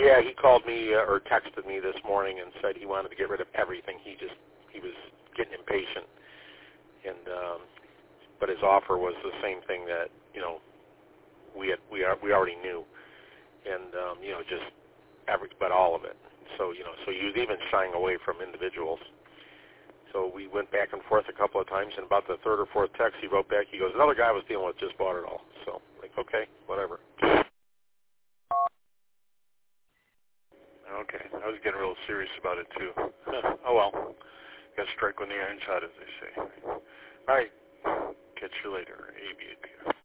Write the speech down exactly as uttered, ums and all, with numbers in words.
Yeah, he called me uh, or texted me this morning and said he wanted to get rid of everything. He just he was getting impatient, and um, but his offer was the same thing that you know we had we are, we already knew, and um, you know just every but all of it. So you know so he was even shying away from individuals. So we went back and forth a couple of times, and about the third or fourth text, he wrote back. He goes, "Another guy I was dealing with just bought it all." So like, okay, whatever. Okay, I was getting real serious about it too. Oh well, got to strike when the iron's hot, as they say. All right, catch you later. A B A P.